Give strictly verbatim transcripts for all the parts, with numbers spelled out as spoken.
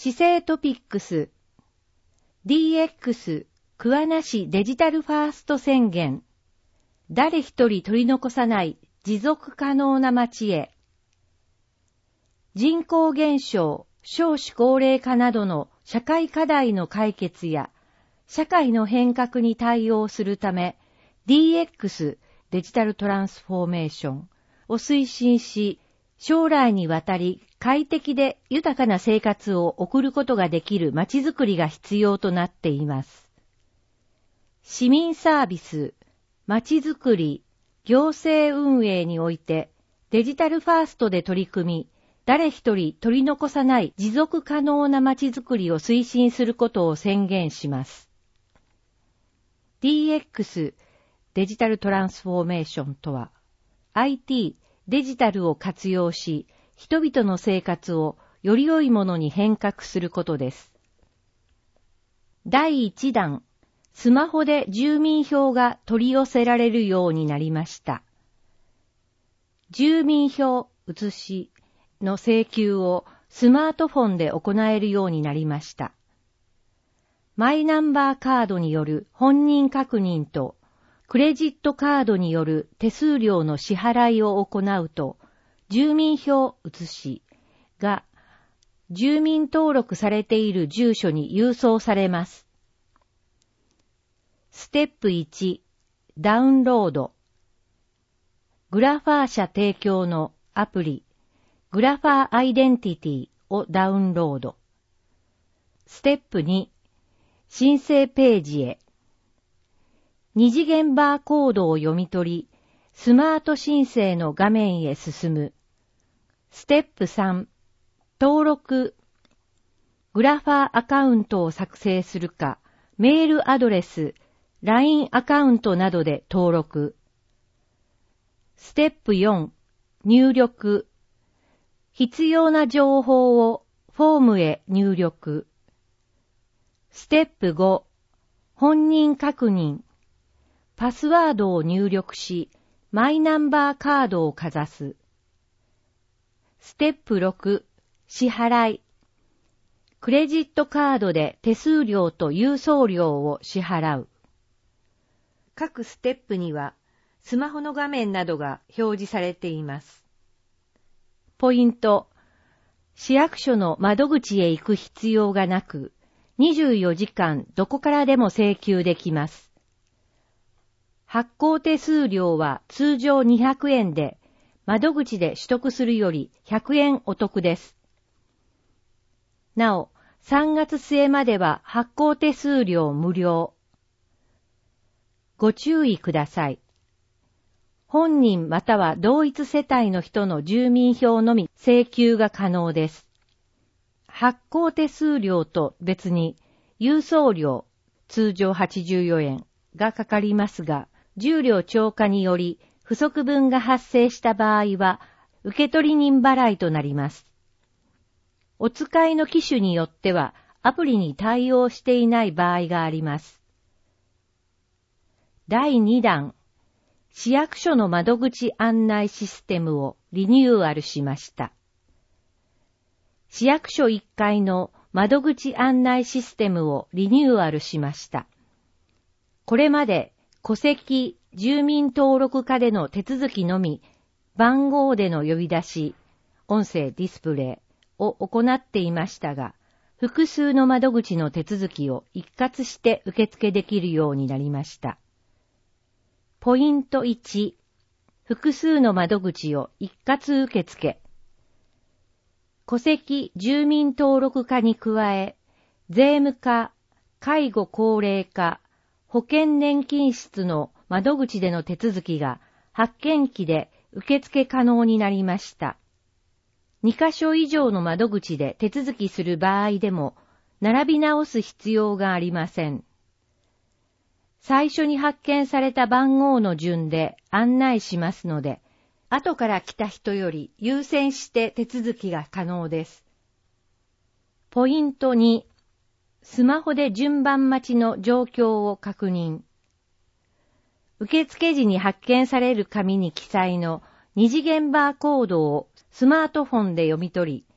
市政トピックス ディーエックス 桑名市デジタルファースト宣言。誰一人取り残さない持続可能な街へ。人口減少、少子高齢化などの社会課題の解決や社会の変革に対応するため ディーエックス デジタルトランスフォーメーションを推進し、将来にわたり快適で豊かな生活を送ることができる街づくりが必要となっています。市民サービス、街づくり、行政運営においてデジタルファーストで取り組み、誰一人取り残さない持続可能な街づくりを推進することを宣言します。ディーエックス デジタルトランスフォーメーションとは、アイティー、デジタルを活用し、人々の生活をより良いものに変革することです。だいいちだん、スマホで住民票が取り寄せられるようになりました。住民票写しの請求をスマートフォンで行えるようになりました。マイナンバーカードによる本人確認とクレジットカードによる手数料の支払いを行うと、住民票写しが住民登録されている住所に郵送されます。ステップいち、ダウンロード。グラファー社提供のアプリ、グラファーアイデンティティをダウンロード。ステップに、申請ページへ。二次元バーコードを読み取り、スマート申請の画面へ進む。ステップさん、登録。グラファーアカウントを作成するか、メールアドレス、ライン アカウントなどで登録。ステップよん、入力。必要な情報をフォームへ入力。ステップご、本人確認。パスワードを入力し、マイナンバーカードをかざす。ステップろく、支払い。クレジットカードで手数料と郵送料を支払う。各ステップには、スマホの画面などが表示されています。ポイント。市役所の窓口へ行く必要がなく、にじゅうよじかんどこからでも請求できます。発行手数料は通常にひゃくえんで、窓口で取得するよりひゃくえんお得です。なお、さんがつすえまでは発行手数料無料。ご注意ください。本人または同一世帯の人の住民票のみ請求が可能です。発行手数料と別に郵送料通常はちじゅうよえんがかかりますが、重量超過により不足分が発生した場合は受取人払いとなります。お使いの機種によってはアプリに対応していない場合があります。だいにだん、市役所の窓口案内システムをリニューアルしました。市役所いっかいの窓口案内システムをリニューアルしました。これまで戸籍、住民登録課での手続きのみ、番号での呼び出し、音声ディスプレイを行っていましたが、複数の窓口の手続きを一括して受付できるようになりました。ポイントいち、複数の窓口を一括受付。戸籍、住民登録課に加え、税務課、介護高齢課、保険年金室の窓口での手続きが発券機で受付可能になりました。にかしょ以上の窓口で手続きする場合でも並び直す必要がありません。最初に発券された番号の順で案内しますので、後から来た人より優先して手続きが可能です。ポイントに、スマホで順番待ちの状況を確認。受付時に発券される紙に記載の二次元バーコードをスマートフォンで読み取り、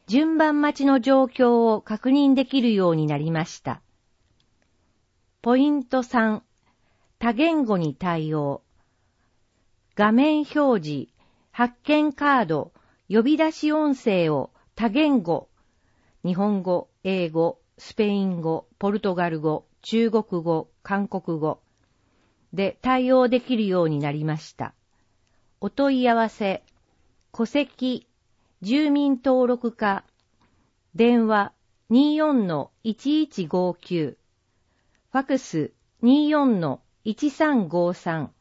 順番待ちの状況を確認できるようになりました。ポイントさん、多言語に対応。画面表示、発見カード、呼び出し音声を多言語、日本語、英語、スペイン語、ポルトガル語、中国語、韓国語で対応できるようになりました。お問い合わせ、戸籍、住民登録課、電話 にじゅうよんのいちいちごきゅう、ファクス にじゅうよんのいちさんごさん、